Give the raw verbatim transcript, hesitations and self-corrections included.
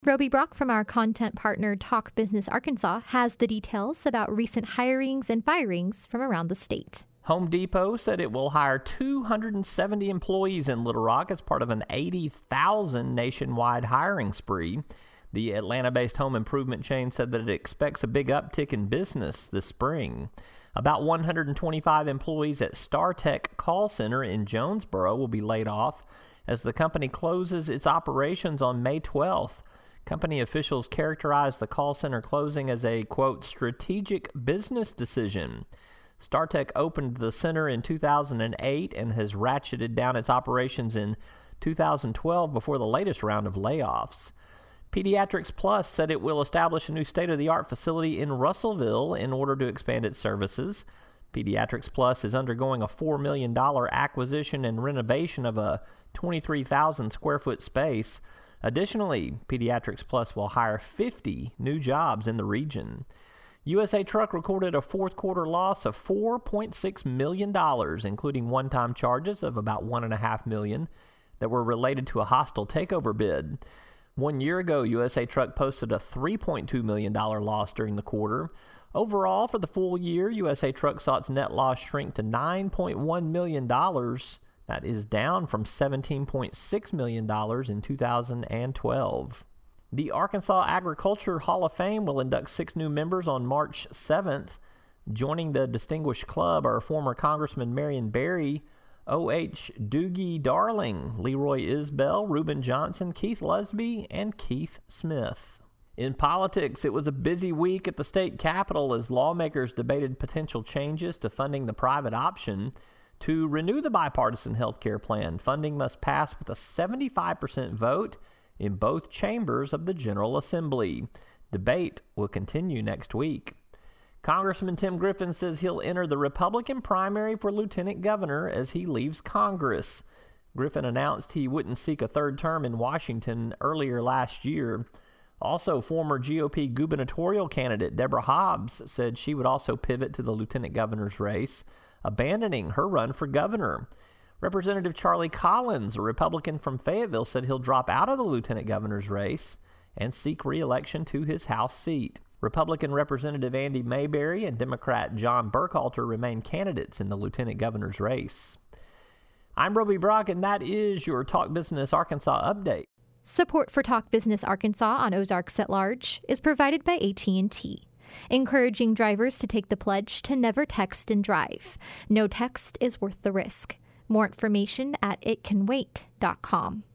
Roby Brock from our content partner Talk Business Arkansas has the details about recent hirings and firings from around the state. Home Depot said it will hire two hundred seventy employees in Little Rock as part of an eighty thousand nationwide hiring spree. The Atlanta-based home improvement chain said that it expects a big uptick in business this spring. About one hundred twenty-five employees at StarTech Call Center in Jonesboro will be laid off as the company closes its operations on May twelfth. Company officials characterized the call center closing as a, quote, strategic business decision. StarTech opened the center in two thousand eight and has ratcheted down its operations in two thousand twelve before the latest round of layoffs. Pediatrics Plus said it will establish a new state-of-the-art facility in Russellville in order to expand its services. Pediatrics Plus is undergoing a four million dollars acquisition and renovation of a twenty-three thousand square foot space. Additionally, Pediatrics Plus will hire fifty new jobs in the region. U S A Truck recorded a fourth quarter loss of four point six million dollars, including one-time charges of about one point five million dollars that were related to a hostile takeover bid. One year ago, U S A Truck posted a three point two million dollars loss during the quarter. Overall, for the full year, U S A Truck saw its net loss shrink to nine point one million dollars. That is down from seventeen point six million dollars in two thousand twelve. The Arkansas Agriculture Hall of Fame will induct six new members on March seventh. Joining the distinguished club are former Congressman Marion Barry, O H. Doogie Darling, Leroy Isbell, Reuben Johnson, Keith Lusby, and Keith Smith. In politics, it was a busy week at the state capitol as lawmakers debated potential changes to funding the private option. To renew the bipartisan health care plan, funding must pass with a seventy-five percent vote in both chambers of the General Assembly. Debate will continue next week. Congressman Tim Griffin says he'll enter the Republican primary for lieutenant governor as he leaves Congress. Griffin announced he wouldn't seek a third term in Washington earlier last year. Also, former G O P gubernatorial candidate Deborah Hobbs said she would also pivot to the lieutenant governor's race, abandoning her run for governor. Representative Charlie Collins, a Republican from Fayetteville, said he'll drop out of the lieutenant governor's race and seek re-election to his House seat. Republican Representative Andy Mayberry and Democrat John Burkhalter remain candidates in the lieutenant governor's race. I'm Roby Brock, and that is your Talk Business Arkansas update. Support for Talk Business Arkansas on Ozarks at Large is provided by A T and T, encouraging drivers to take the pledge to never text and drive. No text is worth the risk. More information at it can wait dot com.